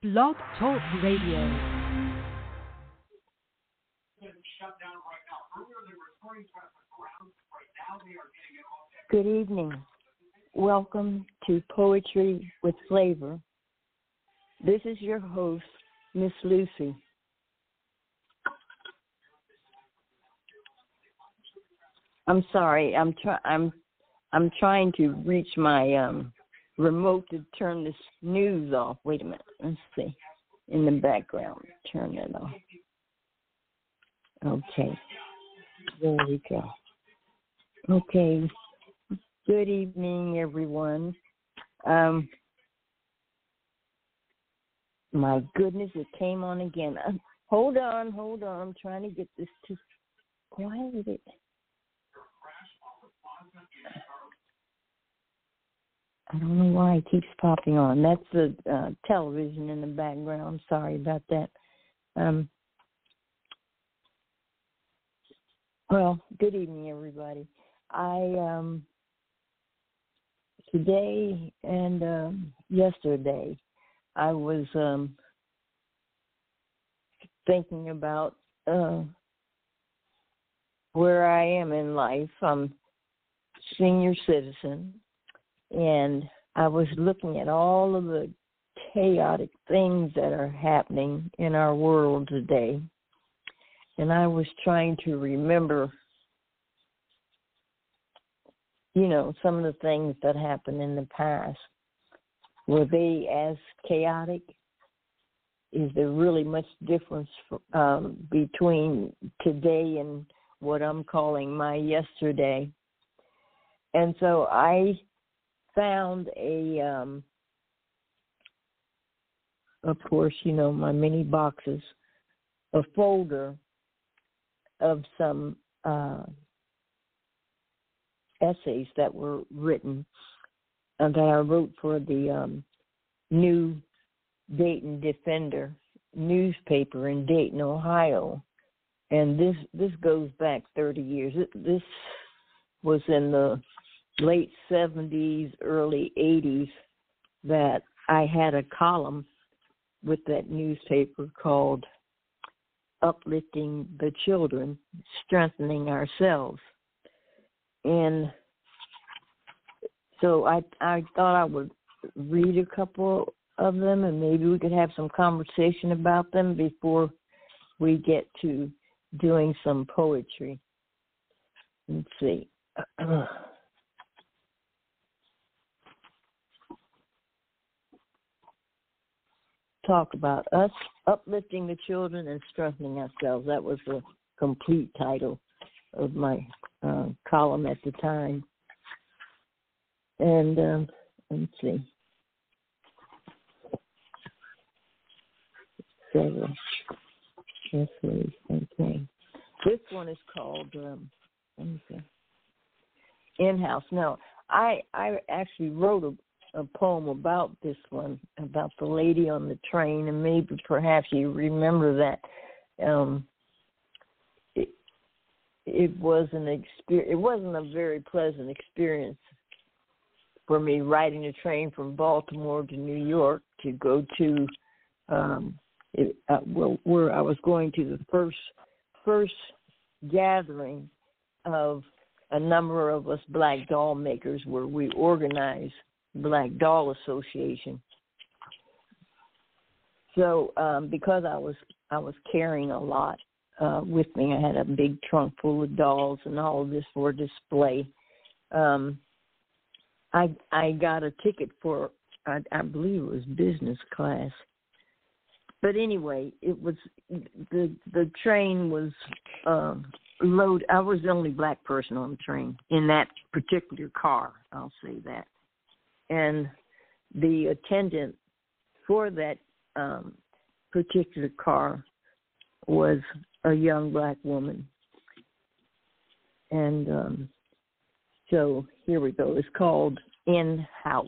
Blog Talk Radio. Good evening. Welcome to Poetry with Flavor. This is your host, Miss Lucy. I'm sorry. I'm trying to reach my remote to turn this news off. Wait a minute. Let's see. In the background, turn it off. Okay. There we go. Okay. Good evening, everyone. My goodness, it came on again. Hold on. I'm trying to get this to. Why is it? I don't know why it keeps popping on. That's the television in the background. Sorry about that. Well, good evening, everybody. Today and yesterday, I was thinking about where I am in life. I'm senior citizen, and I was looking at all of the chaotic things that are happening in our world today, and I was trying to remember, some of the things that happened in the past. Were they as chaotic? Is there really much difference between today and what I'm calling my yesterday? And so I found of course, my mini boxes, a folder of some essays that were written that I wrote for the New Dayton Defender newspaper in Dayton, Ohio. And this goes back 30 years. This was in the late 70s, early 80s that I had a column with that newspaper called Uplifting the Children, Strengthening Ourselves. And so I thought I would read a couple of them, and maybe we could have some conversation about them before we get to doing some poetry. Let's see. Talk about us uplifting the children and strengthening ourselves. That was the complete title of my column at the time. And let's see. Several. Okay. This one is called In-House. Now, I actually wrote a poem about this one, about the lady on the train, and maybe perhaps you remember that. It was it wasn't a very pleasant experience for me riding a train from Baltimore to New York to go to where I was going to the first gathering of a number of us black doll makers, where we organized Black Doll Association. So because I was carrying a lot with me, I had a big trunk full of dolls and all of this for display. I got a ticket for I believe it was business class. But anyway, it was the train was loaded. I was the only black person on the train in that particular car. I'll say that. And the attendant for that particular car was a young black woman. And so here we go. It's called In-House.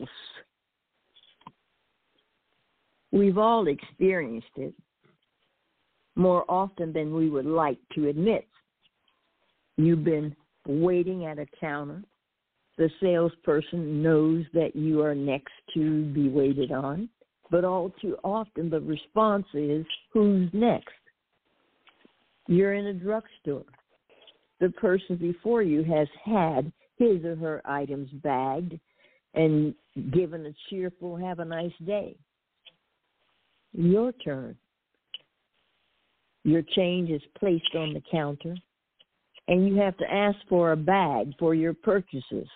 We've all experienced it more often than we would like to admit. You've been waiting at a counter. The salesperson knows that you are next to be waited on. But all too often the response is, who's next? You're in a drugstore. The person before you has had his or her items bagged and given a cheerful, have a nice day. Your turn. Your change is placed on the counter, and you have to ask for a bag for your purchases.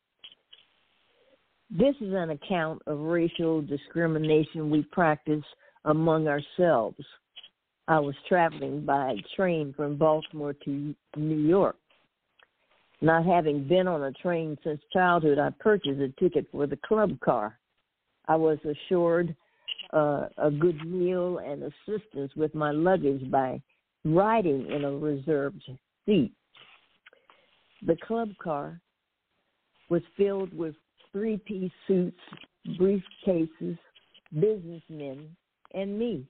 This is an account of racial discrimination we practice among ourselves. I was traveling by train from Baltimore to New York. Not having been on a train since childhood, I purchased a ticket for the club car. I was assured a good meal and assistance with my luggage by riding in a reserved seat. The club car was filled with three-piece suits, briefcases, businessmen, and me.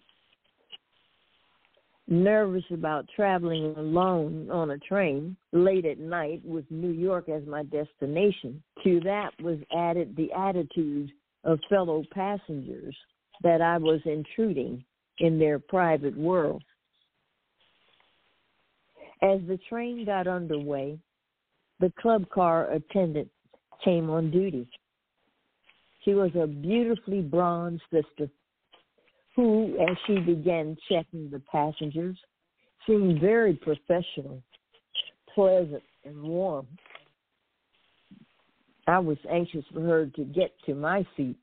Nervous about traveling alone on a train late at night with New York as my destination, to that was added the attitude of fellow passengers that I was intruding in their private world. As the train got underway, the club car attendant came on duty. She was a beautifully bronzed sister who, as she began checking the passengers, seemed very professional, pleasant, and warm. I was anxious for her to get to my seat.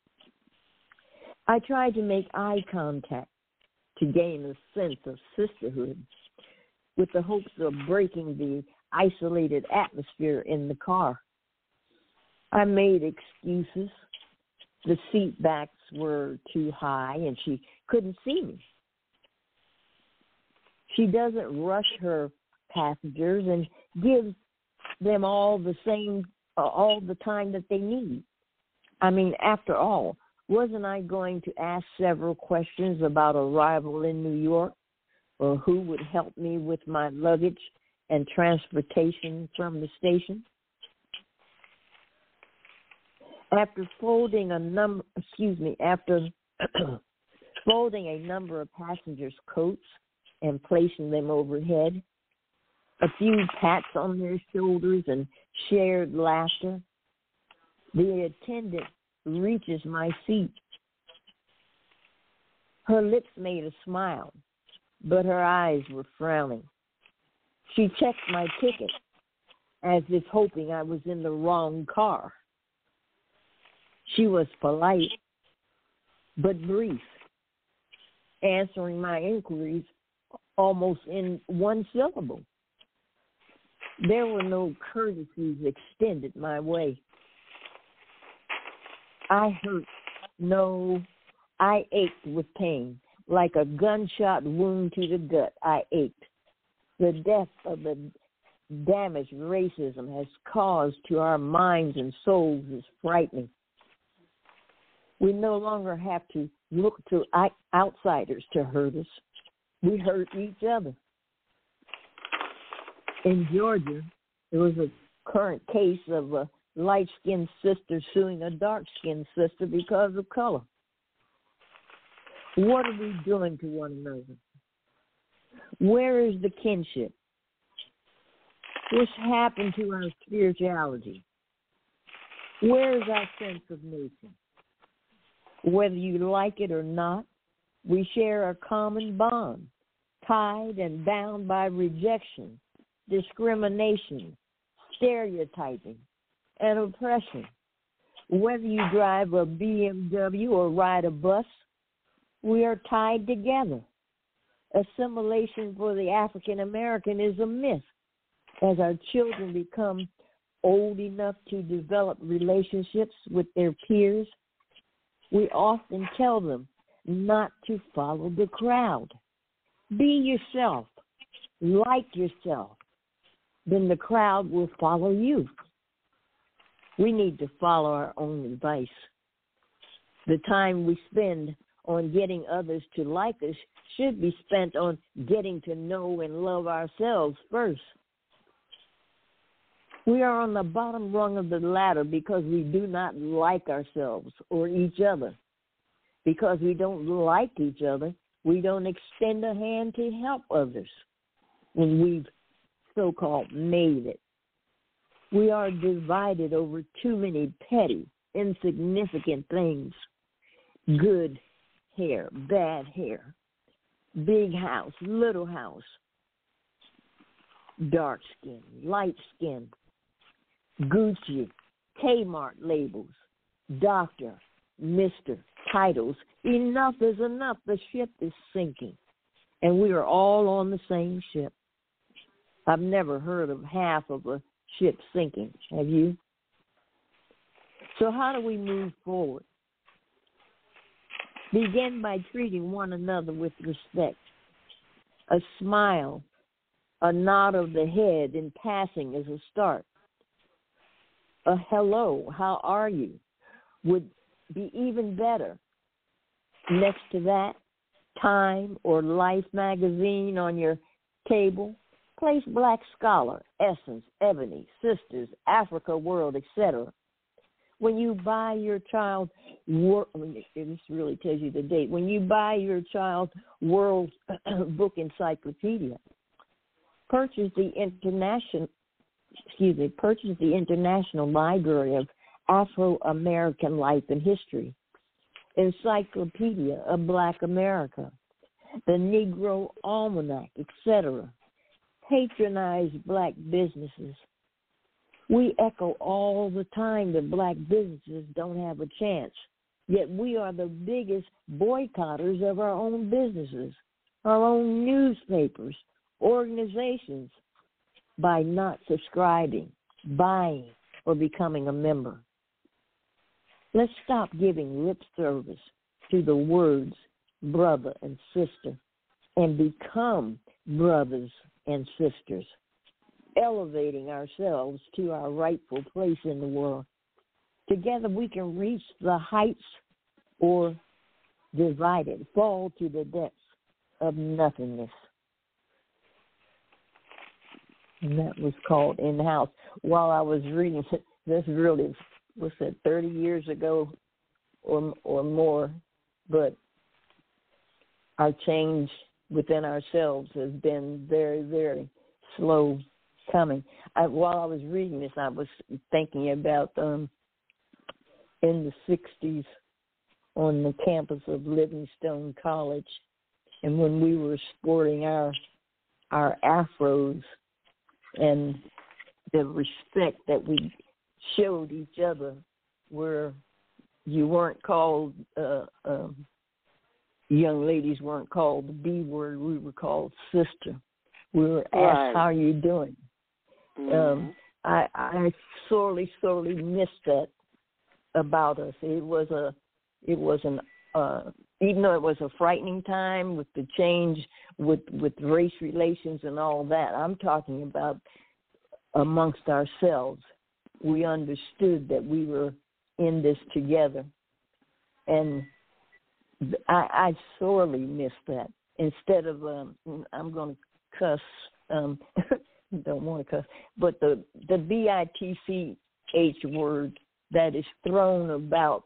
I tried to make eye contact to gain a sense of sisterhood with the hopes of breaking the isolated atmosphere in the car. I made excuses. The seat backs were too high and she couldn't see me. She doesn't rush her passengers and gives them all the time that they need. I mean, after all, wasn't I going to ask several questions about arrival in New York, or who would help me with my luggage and transportation from the station? After folding a number of passengers' coats and placing them overhead, a few pats on their shoulders and shared laughter, the attendant reaches my seat. Her lips made a smile, but her eyes were frowning. She checked my ticket as if hoping I was in the wrong car. She was polite, but brief, answering my inquiries almost in one syllable. There were no courtesies extended my way. I ached with pain. Like a gunshot wound to the gut, I ached. The depth of the damage racism has caused to our minds and souls is frightening. We no longer have to look to outsiders to hurt us. We hurt each other. In Georgia, there was a current case of a light-skinned sister suing a dark-skinned sister because of color. What are we doing to one another? Where is the kinship? What's happened to our spirituality? Where is our sense of nation? Whether you like it or not, we share a common bond, tied and bound by rejection, discrimination, stereotyping, and oppression. Whether you drive a BMW or ride a bus, we are tied together. Assimilation for the African American is a myth. As our children become old enough to develop relationships with their peers, we often tell them not to follow the crowd. Be yourself. Like yourself. Then the crowd will follow you. We need to follow our own advice. The time we spend on getting others to like us should be spent on getting to know and love ourselves first. We are on the bottom rung of the ladder because we do not like ourselves or each other. because we don't like each other, we don't extend a hand to help others when we've so-called made it. We are divided over too many petty, insignificant things. Good hair, bad hair, big house, little house, dark skin, light skin, Gucci, Kmart labels, doctor, Mr., titles. Enough is enough. The ship is sinking, and we are all on the same ship. I've never heard of half of a ship sinking. Have you? So how do we move forward? Begin by treating one another with respect. A smile, a nod of the head in passing is a start. A hello, how are you, would be even better. Next to that, Time or Life magazine on your table. Place Black Scholar, Essence, Ebony, Sisters, Africa World, etc. When you buy your child, this really tells you the date. When you buy your child World Book Encyclopedia, purchase the International Library of Afro-American Life and History, Encyclopedia of Black America, the Negro Almanac, etc. Patronize black businesses. We echo all the time that black businesses don't have a chance, yet we are the biggest boycotters of our own businesses, our own newspapers, organizations, by not subscribing, buying, or becoming a member. Let's stop giving lip service to the words brother and sister and become brothers and sisters, elevating ourselves to our rightful place in the world. Together we can reach the heights, or divided, fall to the depths of nothingness. And that was called In-House. While I was reading, this really was 30 years ago or more, but our change within ourselves has been very, very slow coming. While I was reading this, I was thinking about in the 60s on the campus of Livingstone College, and when we were sporting our afros and the respect that we showed each other, where you weren't called, young ladies weren't called the B word, we were called sister. We were asked, how are you doing? Mm-hmm. I sorely missed that about us. It was even though it was a frightening time with the change with race relations and all that, I'm talking about amongst ourselves. We understood that we were in this together, and I sorely missed that. Instead of I'm going to cuss, don't want to cuss, but the BITCH word that is thrown about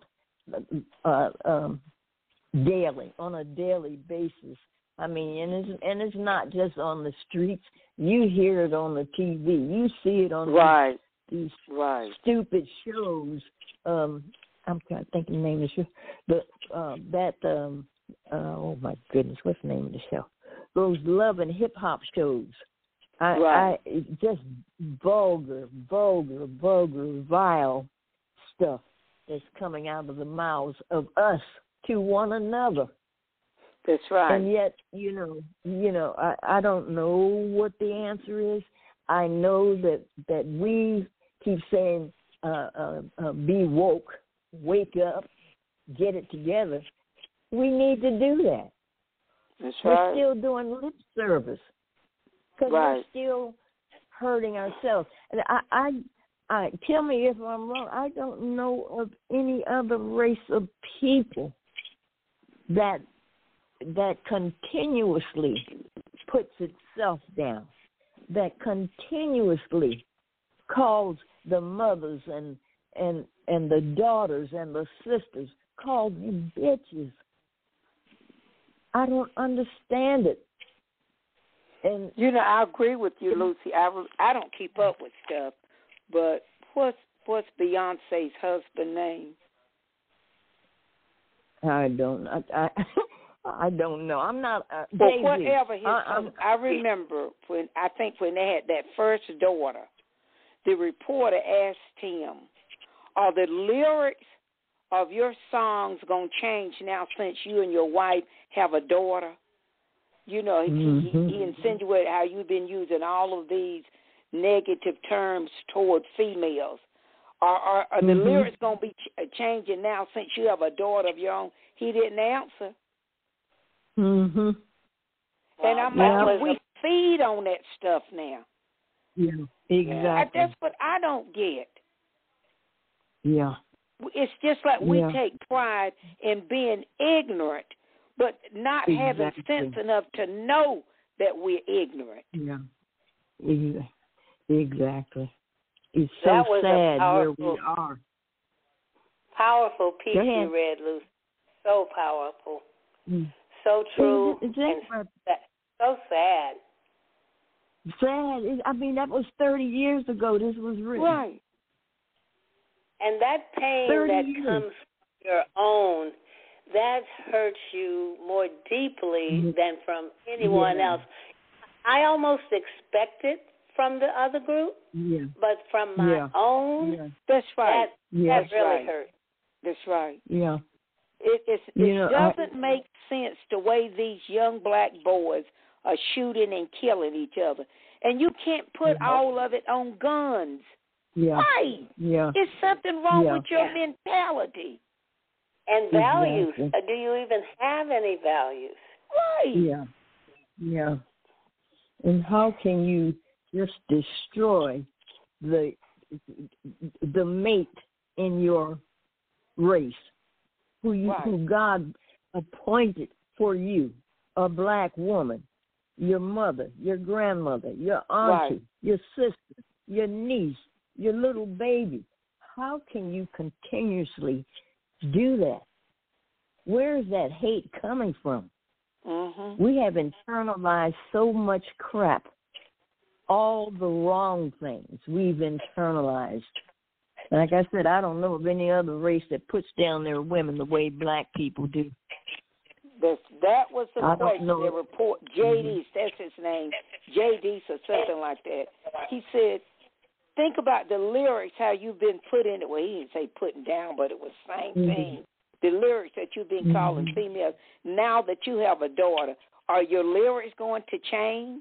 daily, on a daily basis. I mean, and it's not just on the streets. You hear it on the TV. You see it on these stupid shows. I'm trying to think of the name of the show. But oh my goodness, what's the name of the show? Those love and hip hop shows. Just vulgar, vile stuff that's coming out of the mouths of us to one another. That's right. And yet, I don't know what the answer is. I know that we keep saying, be woke, wake up, get it together. We need to do that. That's We're right. still doing lip service because we're still hurting ourselves. And I tell me if I'm wrong. I don't know of any other race of people that continuously puts itself down, that continuously calls the mothers and the daughters and the sisters, calls them bitches, I don't understand it. And you know, I agree with you, Lucy. I don't keep up with stuff, but what's Beyonce's husband name? I don't. I don't know. I'm not. Well, whatever his. I remember when they had that first daughter, the reporter asked him, "Are the lyrics of your songs gonna change now since you and your wife have a daughter?" You know, he insinuated how you've been using all of these negative terms toward females. Are the lyrics going to be changing now since you have a daughter of your own? He didn't answer. Mm-hmm. And I'm like, we feed on that stuff now. Yeah, exactly. That's what I don't get. Yeah. It's just like we take pride in being ignorant, but not having sense enough to know that we're ignorant. Yeah, exactly. It's so sad where we are. Powerful piece you read, Lucy. So powerful. So true. And so sad. Sad. I mean, that was 30 years ago this was written. Right. And that pain that comes from your own, that hurts you more deeply than from anyone else. I almost expect it from the other group, but from my own, that's right. That really hurt. That's right. Yeah. It doesn't make sense the way these young black boys are shooting and killing each other. And you can't put all of it on guns. Yeah. Why? Yeah. There's something wrong with your mentality. And values. Do you even have any values? Right. Yeah. Yeah. And how can you just destroy the mate in your race who God appointed for you, a black woman, your mother, your grandmother, your auntie, your sister, your niece, your little baby? How can you continuously do that? Where is that hate coming from? We have internalized so much crap, all the wrong things we've internalized. Like I said, I don't know of any other race that puts down their women the way black people do. That was the question. They report J.D., that's his name, J.D. or something like that. He said, think about the lyrics, how you've been put in it. Well, he didn't say putting down, but it was the same thing. The lyrics that you've been calling females. Now that you have a daughter, are your lyrics going to change?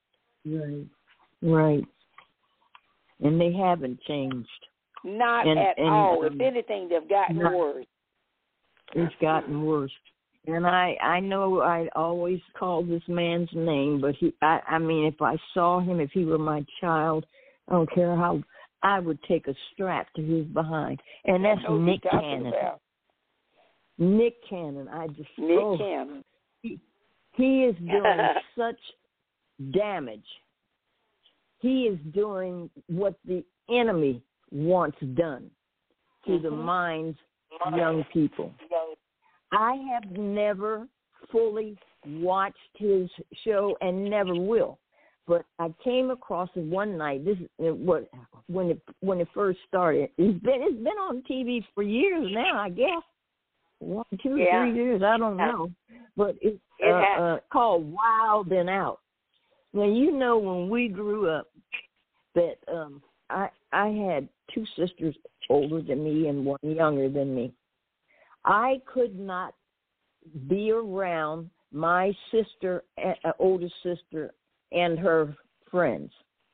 Right. And they haven't changed. Not at all. If anything, they've gotten worse. It's gotten worse. And I know I always call this man's name, but I mean, if I saw him, if he were my child, I don't care how, I would take a strap to his behind. And that's Nick Cannon. Nick Cannon. Nick Cannon. He is doing such damage. He is doing what the enemy wants done to the minds of young people. I have never fully watched his show and never will, but I came across it one night. This is when it first started. It's been on TV for years now, I guess. 1, 2, 3 years, I don't know, but it's called Wild and Out. Now, you know, when we grew up, that I had 2 sisters older than me and 1 younger than me. I could not be around my sister, older sister, and her friends.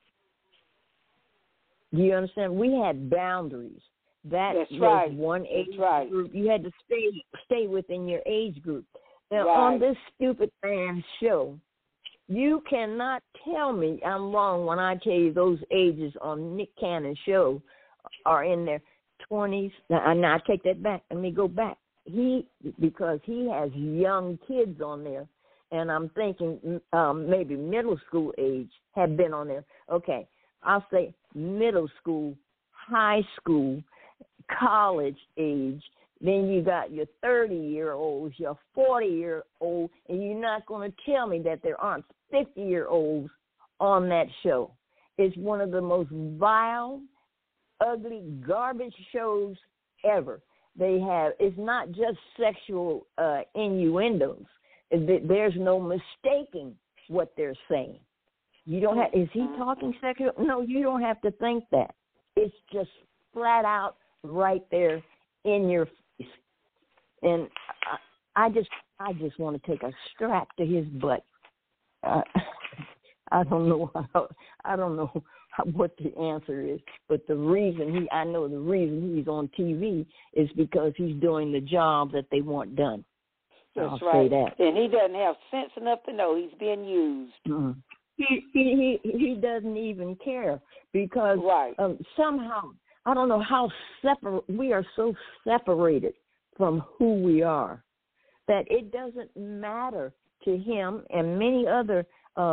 Do you understand? We had boundaries. That's was one age group. You had to stay within your age group. Now, on this stupid man's show, you cannot tell me I'm wrong when I tell you those ages on Nick Cannon's show are in their 20s. Now, I take that back. Let me go back. Because he has young kids on there, and I'm thinking maybe middle school age have been on there. Okay, I'll say middle school, high school, college age, Then you got your 30-year-olds, your 40-year-olds, and you're not going to tell me that there aren't 50-year-olds on that show. It's one of the most vile, ugly, garbage shows ever. It's not just sexual innuendos. There's no mistaking what they're saying. You don't have. Is he talking sexual? No, you don't have to think that. It's just flat out right there in your face. And I just want to take a strap to his butt. I don't know what the answer is, but I know the reason he's on TV is because he's doing the job that they want done. That's right. Say that. And he doesn't have sense enough to know he's being used. Mm-hmm. He doesn't even care because somehow, I don't know how we are so separated from who we are that it doesn't matter to him and many other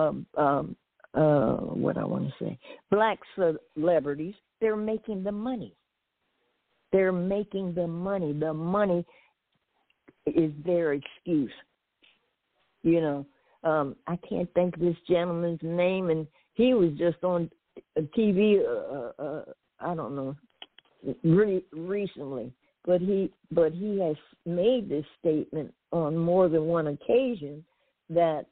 black celebrities. They're making the money. The money is their excuse. You know, I can't think of this gentleman's name, and he was just on TV. I don't know, recently, but he has made this statement on more than one occasion that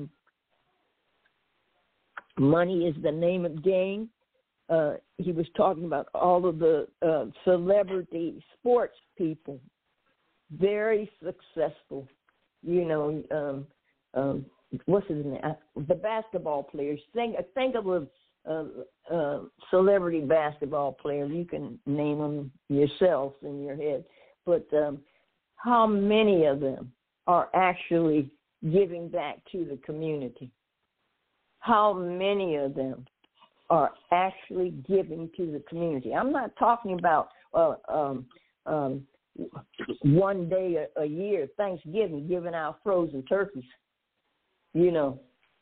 money is the name of the game. He was talking about all of the celebrity sports people, very successful. You know, what's his name? The basketball players. Think of a celebrity basketball player. You can name them yourself in your head. But how many of them are actually giving back to the community? How many of them are actually giving to the community? I'm not talking about one day a year, Thanksgiving, giving out frozen turkeys. You know,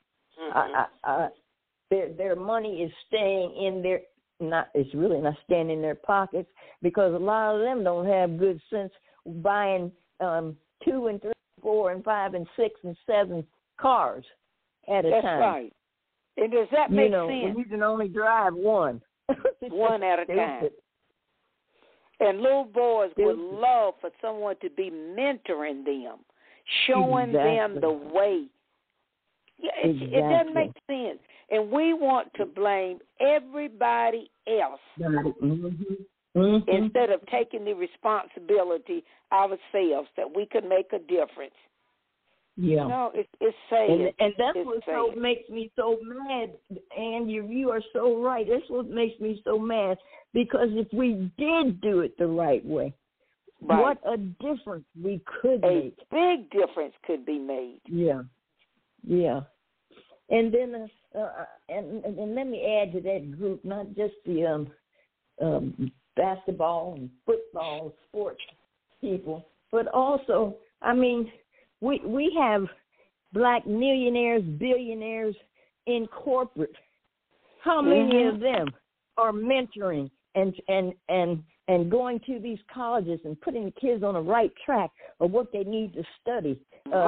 their money is staying in their it's really not staying in their pockets because a lot of them don't have good sense buying 2 and 3, 4 and 5 and 6 and 7 cars at a time. That's right. And does that make sense? When you can only drive one. One at a time. And little boys would love for someone to be mentoring them, showing them the way. Yeah, it doesn't make sense. And we want to blame everybody else instead of taking the responsibility ourselves that we could make a difference. Yeah. No, it's sad. And that's what so makes me so mad. And you are so right. That's what makes me so mad. Because if we did do it the right way, what a difference we could make. A big difference could be made. Yeah. Yeah. And then, and let me add to that group, not just the basketball and football sports people, but also, I mean, we have black millionaires, billionaires in corporate. How many of them are mentoring and going to these colleges and putting the kids on the right track of what they need to study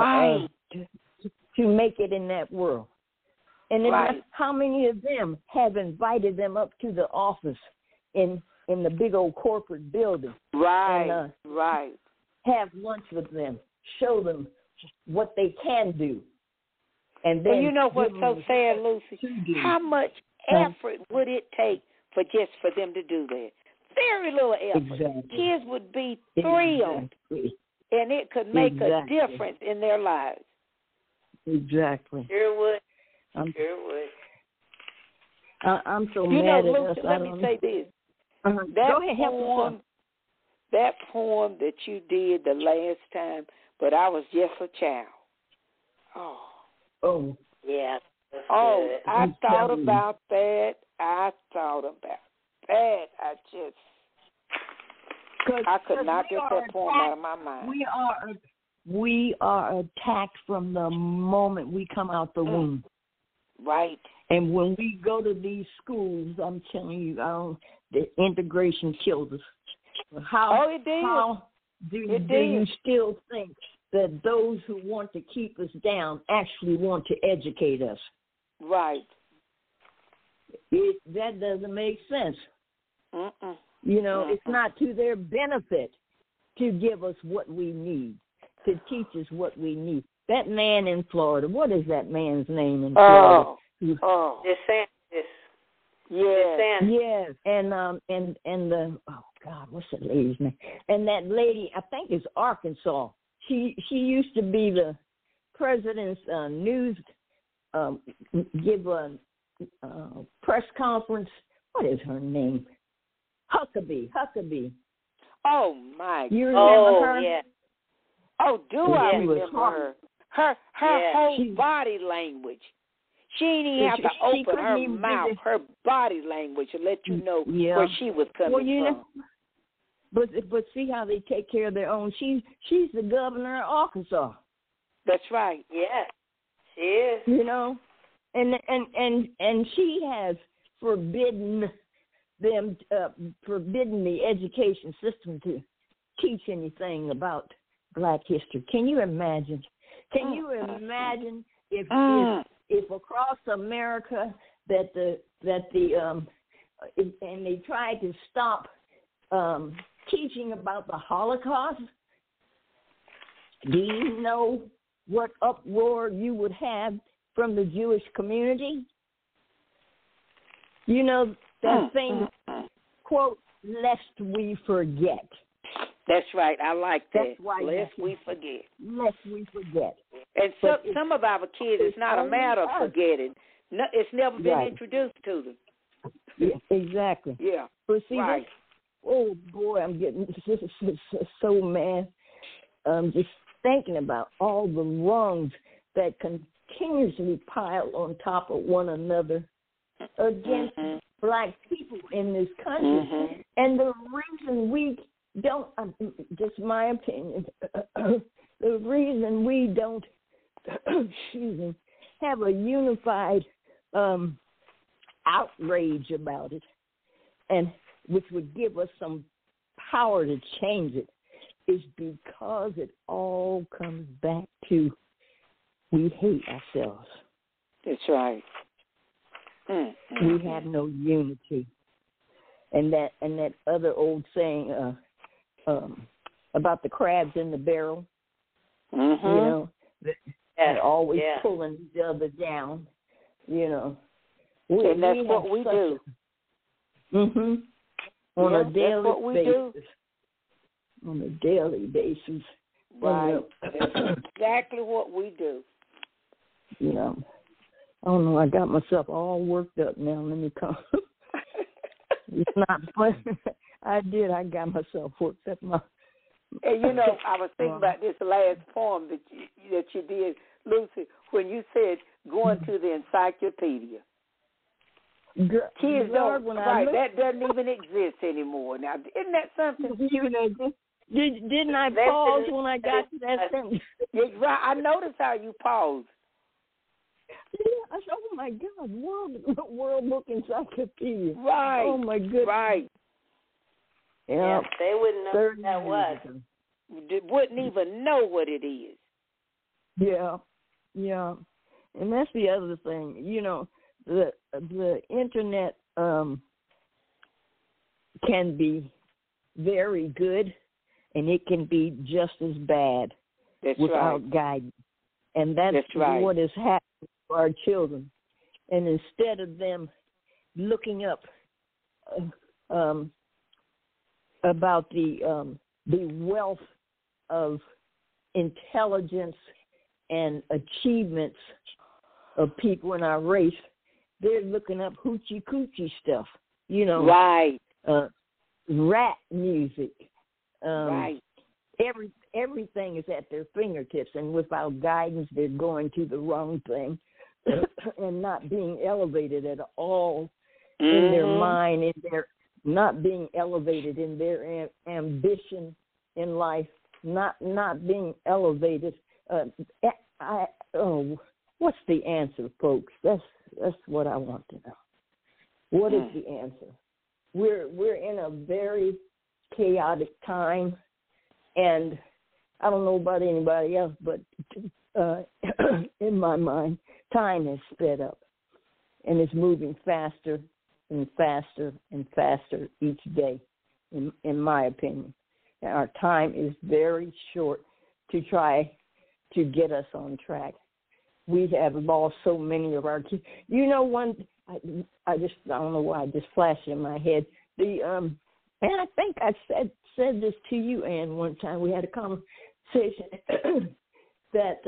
to make it in that world? And then how many of them have invited them up to the office in the big old corporate building? And, have lunch with them, show them what they can do. And then you know what's so sad, Lucy? How much effort would it take for them to do that? Very little effort. Exactly. Kids would be thrilled, and it could make a difference in their lives. Exactly. Sure would. I'm so mad at us. Let me say this. Go ahead, that poem that you did the last time, but I was just a child. Oh. Yeah. I thought about that. I could not get that poem out of my mind. We are attacked from the moment we come out the womb. Right. And when we go to these schools, I'm telling you, the integration kills us. It did. do you still think that those who want to keep us down actually want to educate us? Right. That doesn't make sense. Mm-mm. You know, it's not to their benefit to give us what we need, to teach us what we need. That man in Florida, what is that man's name in Florida? DeSantis. Yes. Yes, and the what's that lady's name? And that lady, I think is Arkansas. She used to be the president's news give a press conference. What is her name? Huckabee. Oh my! You remember her? Yeah. Oh, I remember her? Her whole body language. She didn't even have to open her mouth. Her body language to let you know where she was coming from. But see how they take care of their own. She's the governor of Arkansas. That's right. Yeah, she is. You know, and she has forbidden the education system to teach anything about Black history. Can you imagine? Can you imagine if across America that and they tried to stop teaching about the Holocaust? Do you know what uproar you would have from the Jewish community? You know that famous quote, "Lest we forget." That's right. I like that. That's why Lest we forget. Lest we forget. And some of our kids, it's not a matter of forgetting. No, it's never been introduced to them. Yeah, exactly. Yeah. But see, oh boy, I'm getting so mad. Just thinking about all the wrongs that continuously pile on top of one another against Black people in this country. And the reason we don't, just my opinion, the reason we don't, have a unified outrage about it, and which would give us some power to change it, is because it all comes back to we hate ourselves. That's right. We have no unity. And that other old saying about the crabs in the barrel, you know, they're always pulling each other down, you know. And that's what we do. On a daily that's what we basis. do. On a daily basis. Right. That's exactly what we do. You know, I don't know, I got myself all worked up now. Let me come. It's not fun. I got myself worked up. And you know, I was thinking about this last poem that you did, Lucy, when you said going to the encyclopedia. Kids don't, that doesn't even exist anymore. Now, isn't that something? Didn't I pause when I got to that sentence? Yeah, right. I noticed how you paused. Yeah, I said, oh my God, World Book Encyclopedia. Right. Oh my goodness. Right. Yeah, they wouldn't know what that was. They wouldn't even know what it is. Yeah. And that's the other thing. You know, the internet can be very good, and it can be just as bad without guidance. And that's what is happening to our children. And instead of them looking up about the wealth of intelligence and achievements of people in our race, they're looking up hoochie coochie stuff, you know. Right. Rap music. Right. Everything is at their fingertips, and without guidance, they're going to the wrong thing and not being elevated at all in their mind, not being elevated in their ambition in life, not being elevated. What's the answer, folks? That's what I want to know. What is the answer? We're in a very chaotic time, And I don't know about anybody else, but in my mind, time has sped up, and it's moving faster and faster and faster each day, in my opinion. And our time is very short to try to get us on track. We have lost so many of our kids. You know, I don't know why, it just flashed in my head. And I think I said this to you, Ann, one time. We had a conversation that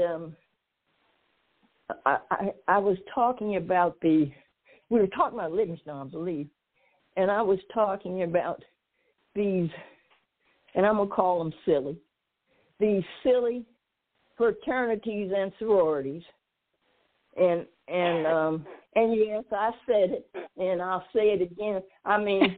I was talking about we were talking about Livingstone, I believe, and I was talking about these, and I'm going to call them silly, these silly fraternities and sororities. And yes, I said it, and I'll say it again. I mean,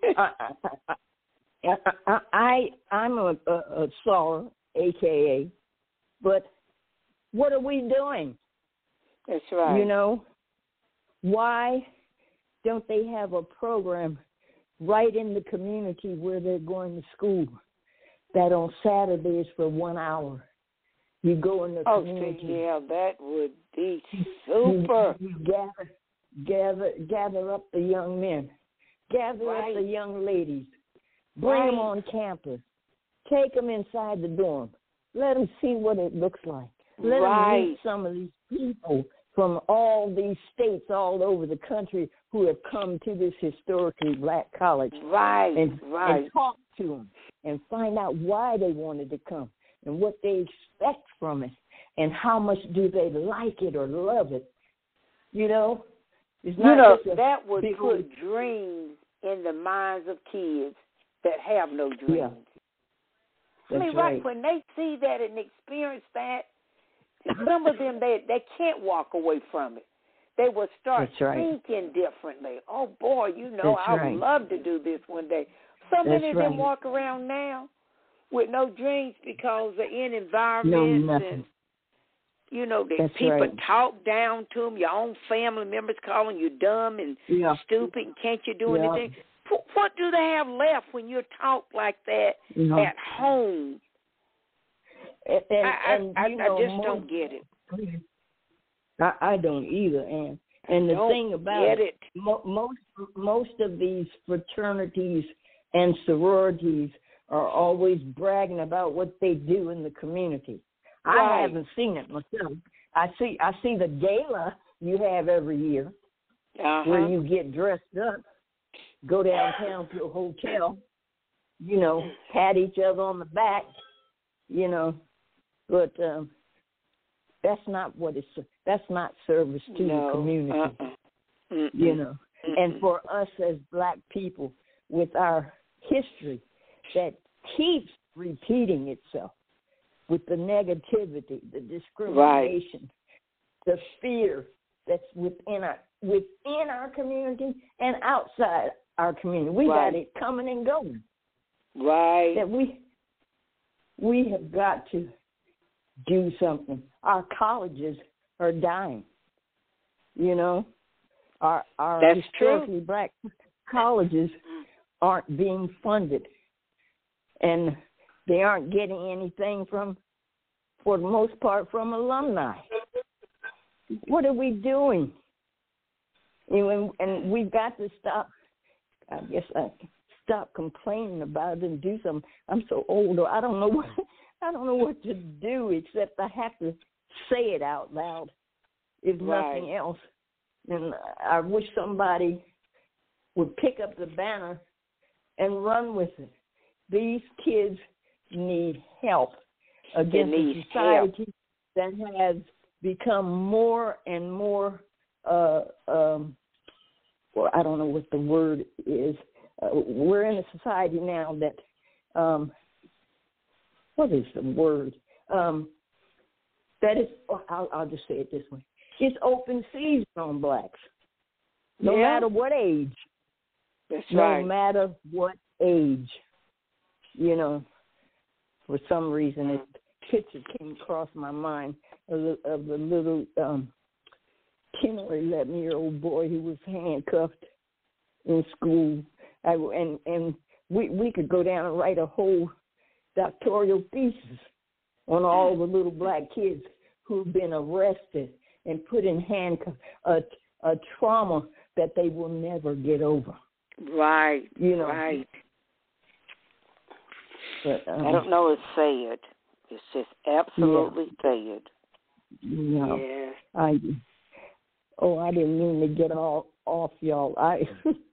I'm a soror, AKA, but what are we doing? That's right. You know, why don't they have a program right in the community where they're going to school that on Saturdays for 1 hour you go in the community? Oh, yeah, that would be super. You gather up the young men, gather up the young ladies, bring them on campus, take them inside the dorm, let them see what it looks like. Let them meet some of these people from all these states all over the country who have come to this historically black college. And talk to them and find out why they wanted to come and what they expect from it and how much do they like it or love it. You know? It's not that would put dreams in the minds of kids that have no dreams. Yeah. I mean, right, when they see that and experience that, some of them, they can't walk away from it. They will start thinking differently. Oh, boy, I would love to do this one day. So many of them walk around now with no dreams because they're in environments and, that people talk down to them. Your own family members calling you dumb and stupid and can't you do anything. What do they have left when you're taught like that at home? I just don't get it. I don't either, and the thing about it, most of these fraternities and sororities are always bragging about what they do in the community. I haven't seen it myself. I see the gala you have every year, where you get dressed up, go downtown to a hotel, pat each other on the back, but that's not that's not service to the community, And for us as black people, with our history that keeps repeating itself, with the negativity, the discrimination, the fear that's within our community and outside our community. We got it coming and going. Right. That we have got to do something. Our colleges are dying. Our historically black colleges aren't being funded, and they aren't getting anything for the most part, from alumni. What are we doing? And we've got to stop. I guess stop complaining about it and do something. I'm so old. I don't know what to do except I have to say it out loud, if nothing else. And I wish somebody would pick up the banner and run with it. These kids need help against a society that has become more and more, well, I don't know what the word is. We're in a society now that, what is the word? That is, I'll just say it this way. It's open season on blacks, no matter what age. That's no matter what age. For some reason, a picture came across my mind of a little 10 or 11-year-old boy who was handcuffed in school. And we could go down and write a whole doctoral thesis on all the little black kids who've been arrested and put in handcuffs, a trauma that they will never get over. Right, you know. Right. But, I don't know. It's sad. It's just absolutely sad. No, Yeah. I didn't mean to get all off, y'all. I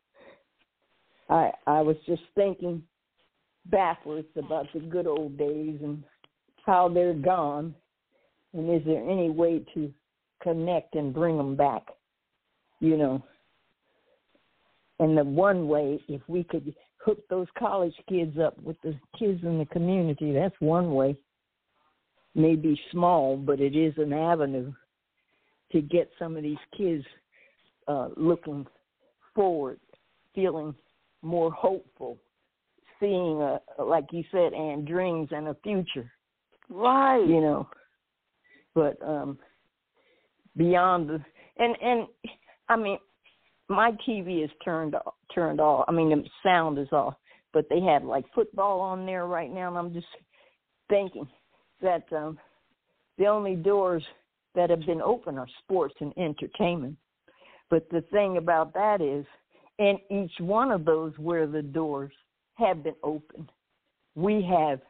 was just thinking backwards about the good old days and how they're gone, and is there any way to connect and bring them back? You know. And the one way, if we could hook those college kids up with the kids in the community, that's one way. Maybe small, but it is an avenue to get some of these kids looking forward, feeling more hopeful, seeing, like you said, Ann, dreams and a future. Right. You know, but beyond the, and I mean, my TV is turned off. I mean, the sound is off, but they have like football on there right now, and I'm just thinking that the only doors that have been open are sports and entertainment. But the thing about that is, in each one of those where the doors have been opened, we have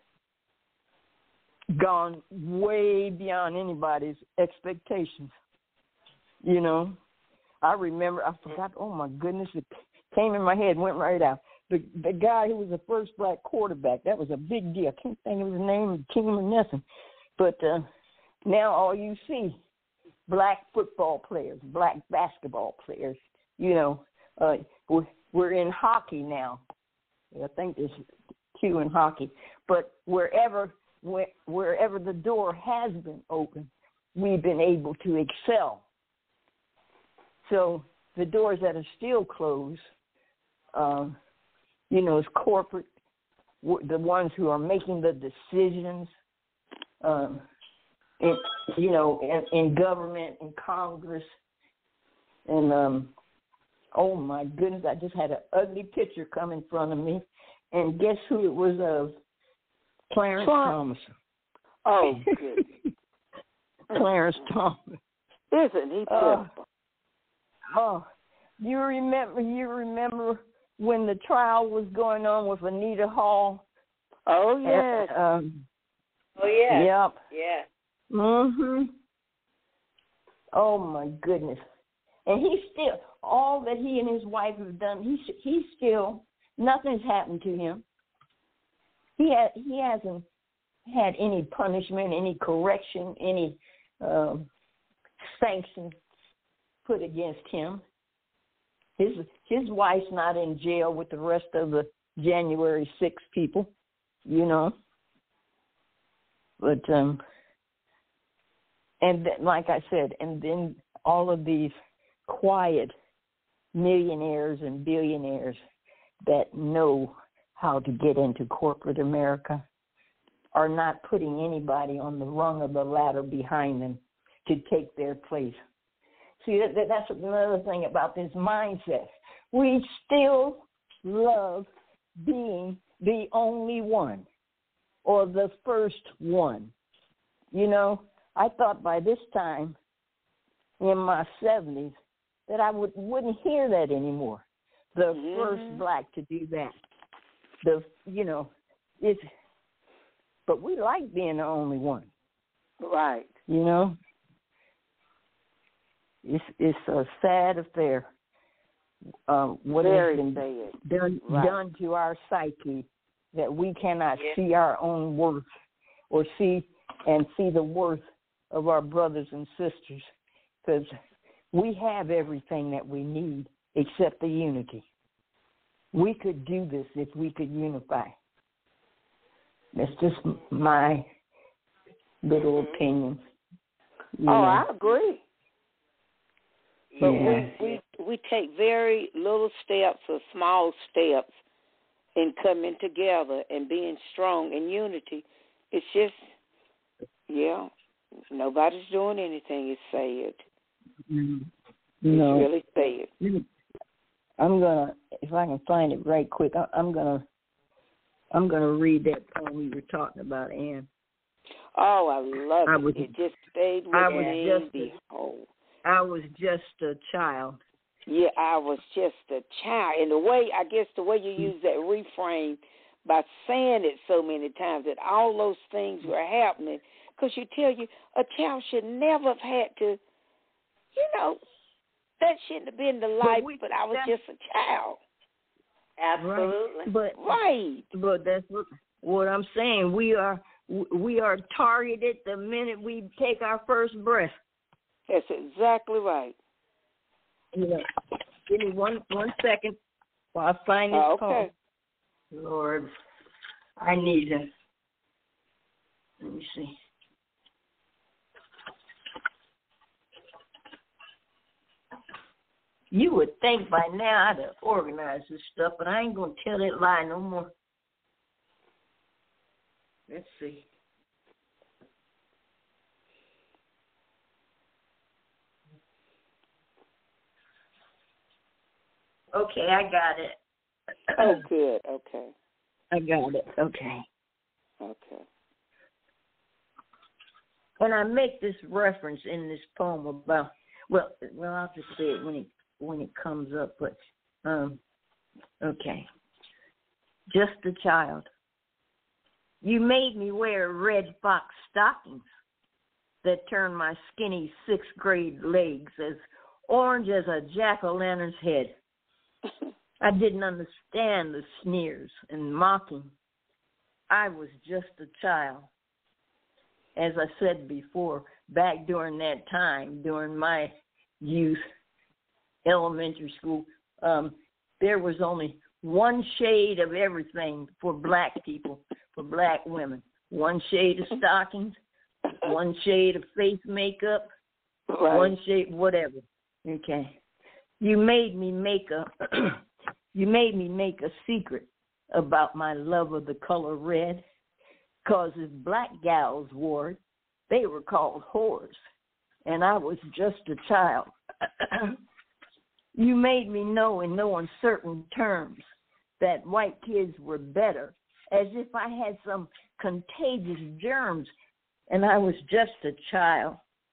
gone way beyond anybody's expectations. You know, I remember, I forgot, oh my goodness, it came in my head, went right out. The guy who was the first black quarterback, that was a big deal. I can't think of his name, King or nothing. But now all you see, black football players, black basketball players, you know. We're in hockey now. I think there's Q in hockey. But wherever the door has been open, we've been able to excel. So the doors that are still closed, you know, is corporate, the ones who are making the decisions, in government, in Congress, and oh my goodness, I just had an ugly picture come in front of me, and guess who it was of? Clarence Thomas. Oh, good. Clarence Thomas. Isn't he beautiful? You remember when the trial was going on with Anita Hall? Oh, yes. Oh, yeah. Yep. Yeah. Mm-hmm. Oh, my goodness. And he still, all that he and his wife have done, he still, nothing's happened to him. He hasn't had any punishment, any correction, any sanction put against him. His wife's not in jail with the rest of the January 6 people, you know. But and like I said, and then all of these quiet millionaires and billionaires that know how to get into corporate America are not putting anybody on the rung of the ladder behind them to take their place. See, that's another thing about this mindset. We still love being the only one or the first one. You know, I thought by this time in my 70s that I wouldn't hear that anymore. The first black to do that. But we like being the only one. Right. You know? It's a sad affair. What has been done to our psyche, that we cannot see our own worth or see the worth of our brothers and sisters, because we have everything that we need except the unity. We could do this if we could unify. That's just my little opinion. I agree. But we take very little steps or small steps in coming together and being strong in unity. It's just, nobody's doing anything. It's sad. No. It's really sad. I'm going to, if I can find it right quick, I'm going to I'm going to read that poem you were talking about, Ann. Oh, I love it. It just stayed with me the whole. I was just a child. Yeah, I was just a child. And the way you use that refrain by saying it so many times that all those things were happening, because you tell you a child should never have had to, that shouldn't have been the life, but I was just a child. Absolutely. Right. But that's what I'm saying. We are targeted the minute we take our first breath. That's exactly right. Yeah. Give me one second while I find this poem. Lord, I need it. Let me see. You would think by now I'd have organized this stuff, but I ain't going to tell that lie no more. Let's see. Okay, I got it. Oh, good. Okay. I got it. Okay. Okay. And I make this reference in this poem about, well, I'll just say it when it comes up, but, okay. Just a child. You made me wear red fox stockings that turned my skinny sixth grade legs as orange as a jack-o'-lantern's head. I didn't understand the sneers and mocking. I was just a child. As I said before, back during that time, during my youth, elementary school, there was only one shade of everything for black people, for black women. One shade of stockings, one shade of face makeup, one shade, whatever. Okay. You made me make a secret about my love of the color red, 'cause if black gals wore it, they were called whores, and I was just a child. You made me know in no uncertain terms that white kids were better, as if I had some contagious germs, and I was just a child.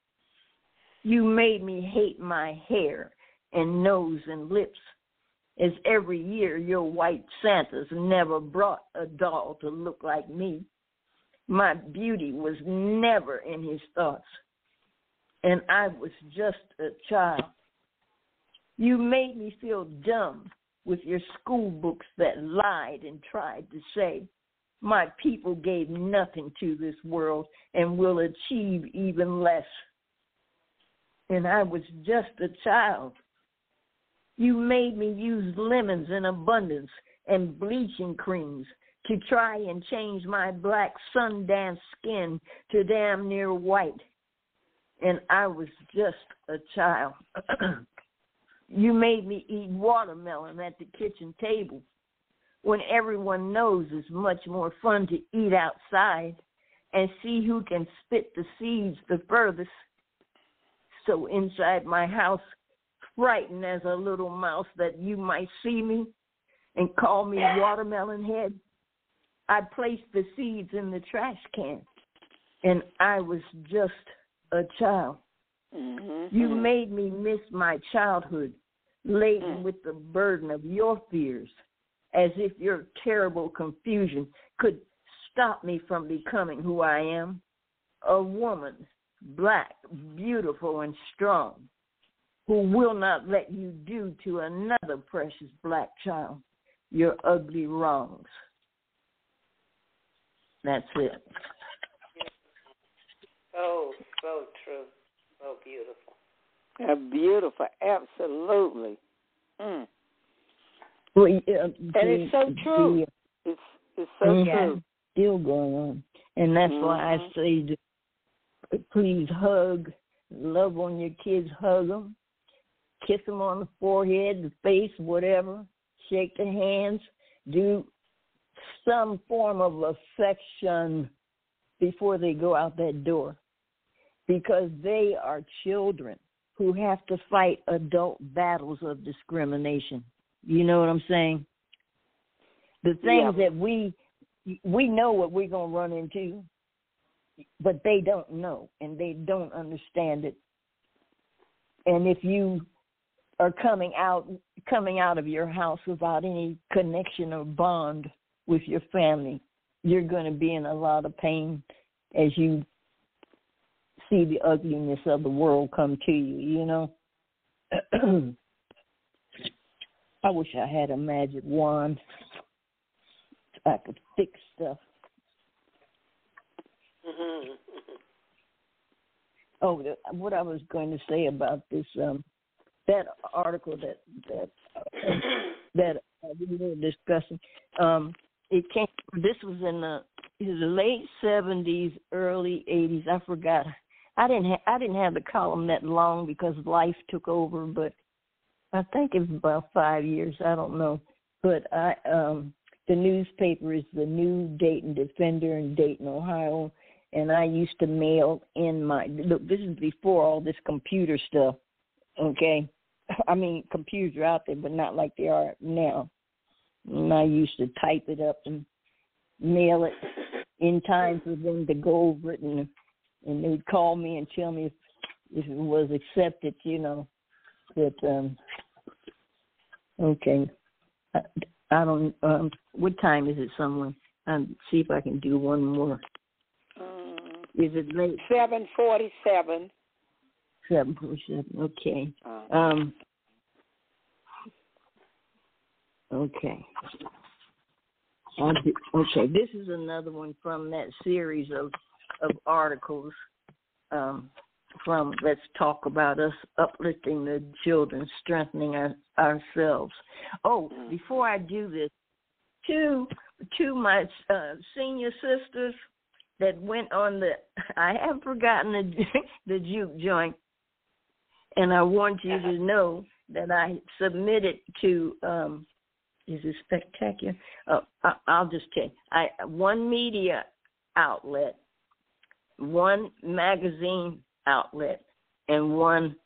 You made me hate my hair and nose and lips, as every year your white Santas never brought a doll to look like me. My beauty was never in his thoughts, and I was just a child. You made me feel dumb with your school books that lied and tried to say, my people gave nothing to this world and will achieve even less. And I was just a child. You made me use lemons in abundance and bleaching creams to try and change my black Sundance skin to damn near white. And I was just a child. You made me eat watermelon at the kitchen table when everyone knows it's much more fun to eat outside and see who can spit the seeds the furthest. So inside my house, frightened as a little mouse that you might see me and call me watermelon head, I placed the seeds in the trash can, and I was just a child. Mm-hmm. You made me miss my childhood, laden with the burden of your fears, as if your terrible confusion could stop me from becoming who I am, a woman, black, beautiful, and strong, who will not let you do to another precious black child your ugly wrongs. That's it. So true. So beautiful. Beautiful, absolutely. Mm. Well, and it's so true. It's so true. Still going on. And that's why I say, please hug, love on your kids, hug them, kiss them on the forehead, the face, whatever, shake their hands, do some form of affection before they go out that door, because they are children who have to fight adult battles of discrimination. You know what I'm saying? The things that we we know what we're going to run into, but they don't know, and they don't understand it. And if you are coming out of your house without any connection or bond with your family, you're going to be in a lot of pain as you see the ugliness of the world come to you, you know. I wish I had a magic wand. I could fix stuff. Mm-hmm. Oh, what I was going to say about this, that article that we were discussing, it came. This was in the late 70s, early 80s. I forgot. I didn't have the column that long because life took over, but I think it was about 5 years. I don't know, but the newspaper is the New Dayton Defender in Dayton, Ohio, and I used to mail in look, this is before all this computer stuff, okay? I mean, computers are out there, but not like they are now. And I used to type it up and mail it in time for them to go over it, and they'd call me and tell me if it was accepted, you know. But, okay. I don't, what time is it, someone? See if I can do one more. Is it late? 7:47. 7:47, okay. Okay. Okay, this is another one from that series of articles from Let's Talk About Us, uplifting the children, strengthening ourselves. Oh, before I do this, two my senior sisters that went on I have forgotten the juke joint, and I want you to know that I submitted to, is it spectacular? I'll just tell you. One media outlet, one magazine outlet, and one,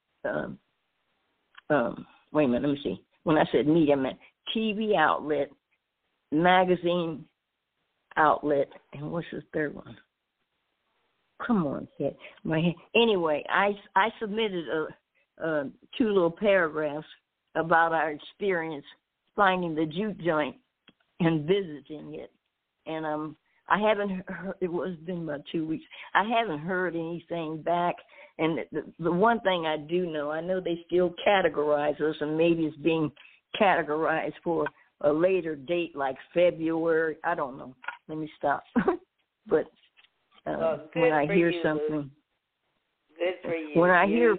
wait a minute, let me see. When I said media, I meant TV outlet, magazine outlet, and what's the third one? Come on, kid. Anyway, I submitted two little paragraphs about our experience finding the juke joint and visiting it. And I haven't heard, it's been about 2 weeks. I haven't heard anything back. And the one thing I do know, I know they still categorize us, and maybe it's being categorized for a later date like February. I don't know. Let me stop. But when I hear something. Good for you. When I hear,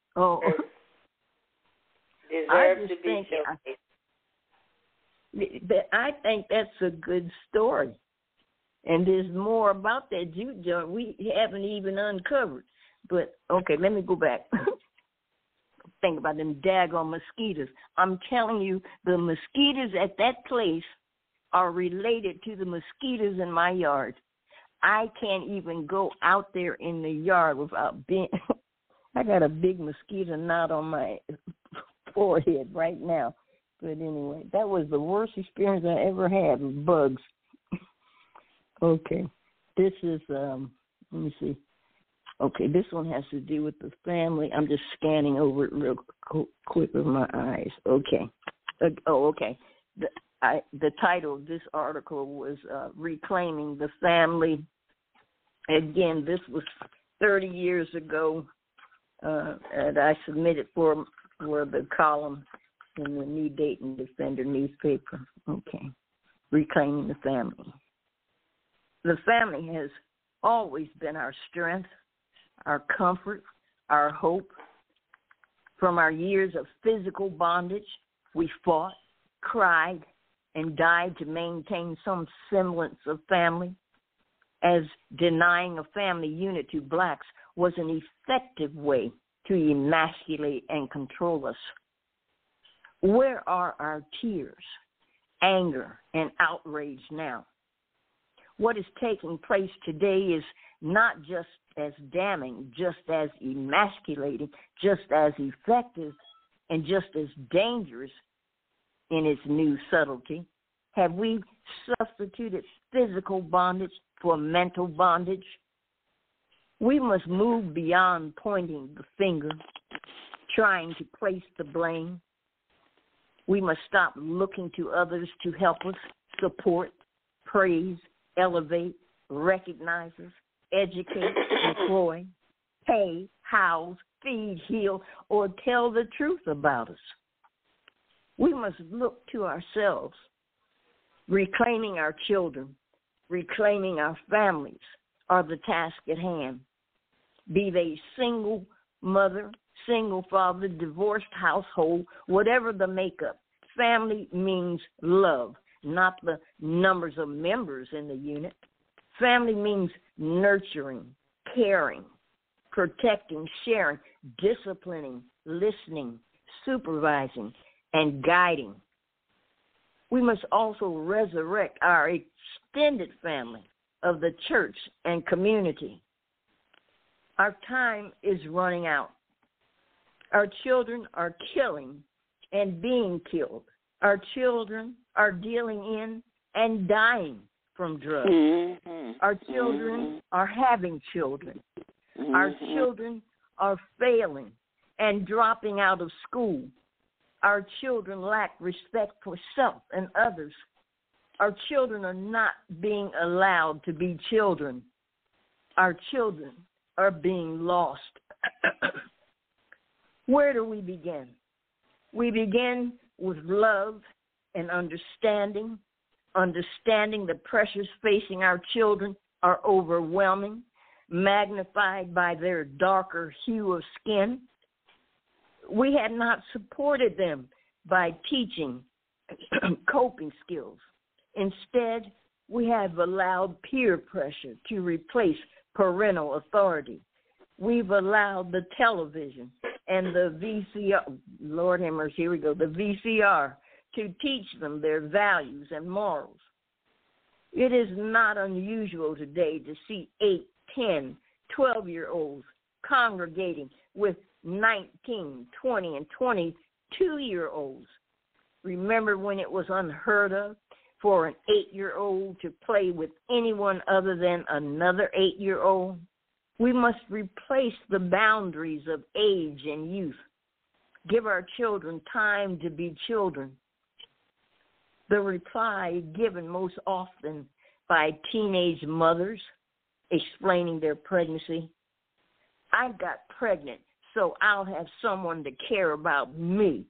deserve to be showcased. I think that's a good story. And there's more about that juke joint we haven't even uncovered. But, okay, let me go back. Think about them daggone mosquitoes. I'm telling you, the mosquitoes at that place are related to the mosquitoes in my yard. I can't even go out there in the yard without being... I got a big mosquito knot on my forehead right now. But anyway, that was the worst experience I ever had with bugs. Okay, this is, let me see. Okay, this one has to do with the family. I'm just scanning over it real quick with my eyes. Okay. Okay. The title of this article was Reclaiming the Family. Again, this was 30 years ago, and I submitted for the column in the New Dayton Defender newspaper. Okay. Reclaiming the Family. The family has always been our strength, our comfort, our hope. From our years of physical bondage, we fought, cried, and died to maintain some semblance of family, as denying a family unit to blacks was an effective way to emasculate and control us. Where are our tears, anger, and outrage now? What is taking place today is not just as damning, just as emasculating, just as effective, and just as dangerous in its new subtlety, Have we substituted physical bondage for mental bondage? We must move beyond pointing the finger, trying to place the blame. We must stop looking to others to help us, support, praise, elevate, recognize us, educate, employ, pay, house, feed, heal, or tell the truth about us. We must look to ourselves, reclaiming our children, reclaiming our families are the task at hand. Be they single mother, single father, divorced household, whatever the makeup. Family means love, not the numbers of members in the unit. Family means nurturing, caring, protecting, sharing, disciplining, listening, supervising, and guiding. We must also resurrect our extended family of the church and community. Our time is running out. Our children are killing and being killed. Our children are dealing in and dying from drugs. Mm-hmm. Our children are having children. Mm-hmm. Our children are failing and dropping out of school. Our children lack respect for self and others. Our children are not being allowed to be children. Our children are being lost. Where do we begin? We begin with love and understanding the pressures facing our children are overwhelming, magnified by their darker hue of skin. We have not supported them by teaching coping skills. Instead, we have allowed peer pressure to replace parental authority. We've allowed the television and the VCR, Lord have mercy, here we go, the VCR, to teach them their values and morals. It is not unusual today to see 8, 10, 12-year-olds congregating with 19, 20, and 22-year-olds. Remember when it was unheard of for an 8-year-old to play with anyone other than another 8-year-old? We must replace the boundaries of age and youth. Give our children time to be children. The reply given most often by teenage mothers explaining their pregnancy: I got pregnant, so I'll have someone to care about me.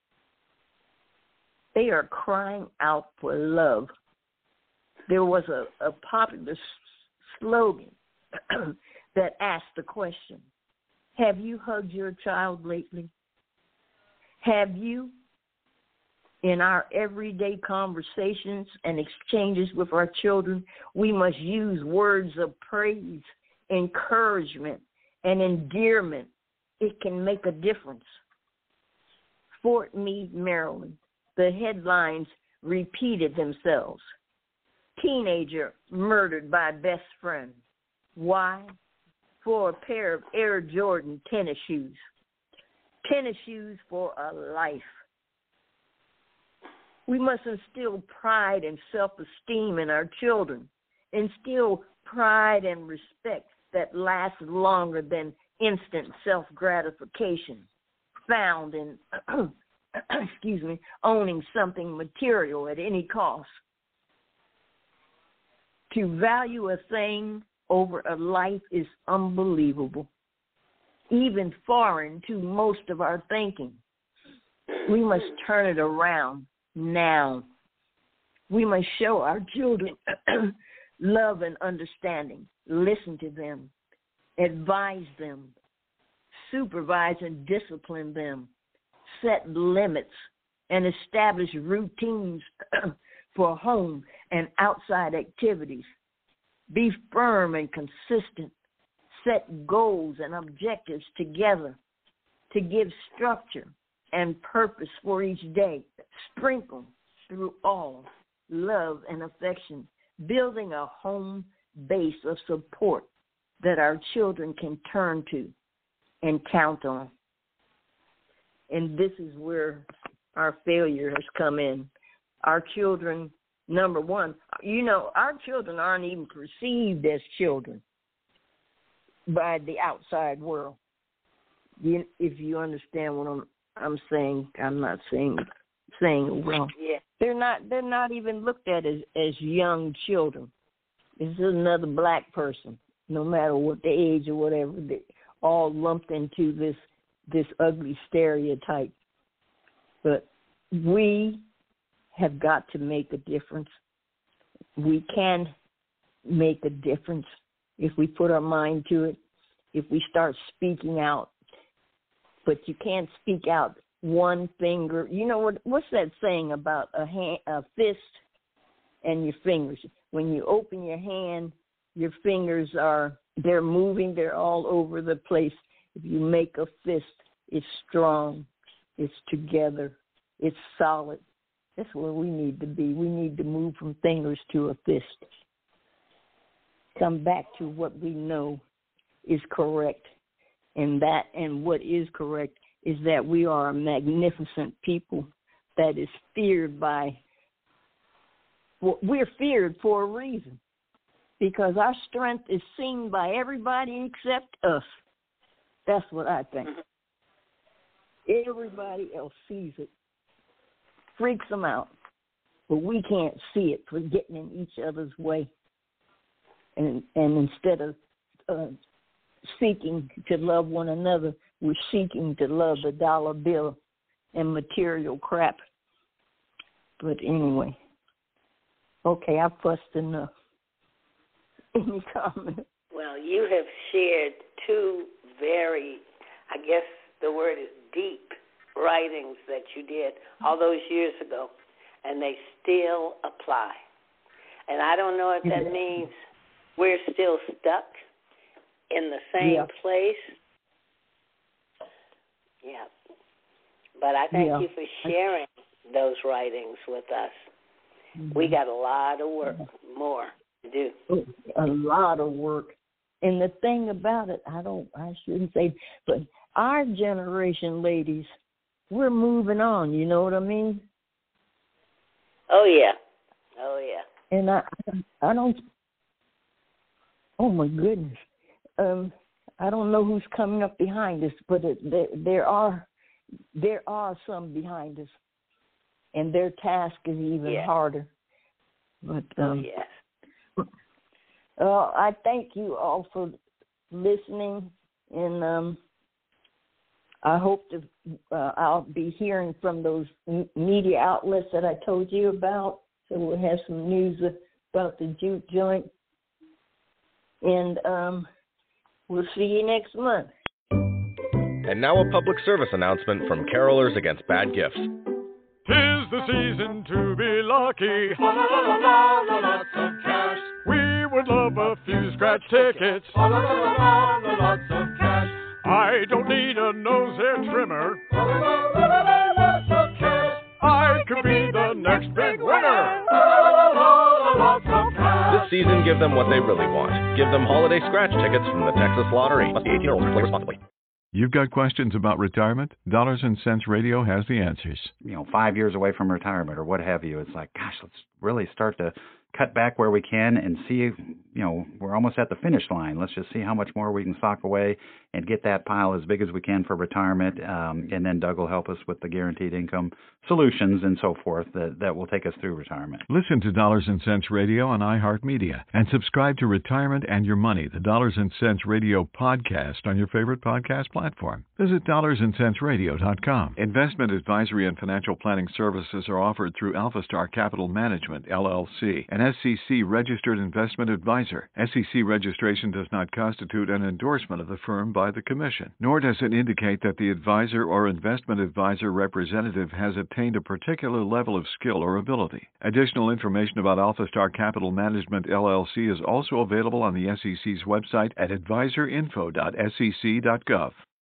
They are crying out for love. There was a popular slogan that asked the question, have you hugged your child lately? Have you? In our everyday conversations and exchanges with our children, we must use words of praise, encouragement, and endearment. It can make a difference. Fort Meade, Maryland, the headlines repeated themselves. Teenager murdered by best friend. Why? For a pair of Air Jordan tennis shoes. Tennis shoes for a life. We must instill pride and self-esteem in our children. Instill pride and respect that lasts longer than instant self-gratification found in owning something material at any cost. To value a thing over a life is unbelievable, even foreign to most of our thinking. We must turn it around now. We must show our children love and understanding, listen to them, advise them, supervise and discipline them, set limits, and establish routines for home and outside activities. Be firm and consistent. Set goals and objectives together to give structure and purpose for each day. Sprinkle through all love and affection, building a home base of support that our children can turn to and count on. And this is where our failure has come in. Our children number one. Our children aren't even perceived as children by the outside world. If you understand what I'm saying, I'm not saying it well. Yeah. They're not even looked at as young children. This is another black person, no matter what the age or whatever. They all lumped into this ugly stereotype. But we have got to make a difference. We can make a difference if we put our mind to it, if we start speaking out. But you can't speak out one finger. You know what's that saying about a fist and your fingers? When you open your hand, your fingers they're moving, they're all over the place. If you make a fist, it's strong, it's together, it's solid. That's where we need to be. We need to move from fingers to a fist. Come back to what we know is correct. And what is correct is that we are a magnificent people that is feared we're feared for a reason, because our strength is seen by everybody except us. That's what I think. Everybody else sees it. Freaks them out. But we can't see it for getting in each other's way. And instead of seeking to love one another, we're seeking to love the dollar bill and material crap. But anyway, okay, I've fussed enough. Any comment? Well, you have shared two very, I guess the word is deep, writings that you did all those years ago, and they still apply. And I don't know if that means we're still stuck in the same place. Yeah. But I thank you for sharing those writings with us. We got a lot of work more to do. A lot of work. And the thing about it, I shouldn't say, but our generation, ladies, we're moving on. You know what I mean? Oh, yeah. Oh, yeah. And I don't, oh, my goodness. I don't know who's coming up behind us, but there are some behind us, and their task is even harder. But I thank you all for listening, and I hope I'll be hearing from those media outlets that I told you about, so we'll have some news about the juke joint, and we'll see you next month. And now a public service announcement from Carolers Against Bad Gifts. 'Tis the season to be lucky. La la la la la, lots of cash. We would love a few scratch tickets. La la la la la, lots of cash. I don't need a nose hair trimmer. La la la la, lots of cash. I could be the next big winner. La la la la, lots of cash. This season, give them what they really want. Give them holiday scratch tickets from the Texas Lottery. Must be 18 or older. Play responsibly. You've got questions about retirement? Dollars and Cents Radio has the answers. 5 years away from retirement or what have you. It's like, gosh, let's really start to cut back where we can and see, we're almost at the finish line. Let's just see how much more we can sock away and get that pile as big as we can for retirement. And then Doug will help us with the guaranteed income solutions and so forth that will take us through retirement. Listen to Dollars and Cents Radio on iHeartMedia and subscribe to Retirement and Your Money, the Dollars and Cents Radio podcast on your favorite podcast platform. Visit dollarsandcentsradio.com. Investment advisory and financial planning services are offered through AlphaStar Capital Management, LLC, an SEC-registered investment advisor. SEC registration does not constitute an endorsement of the firm by the Commission, nor does it indicate that the advisor or investment advisor representative has attained a particular level of skill or ability. Additional information about AlphaStar Capital Management, LLC is also available on the SEC's website at advisorinfo.sec.gov.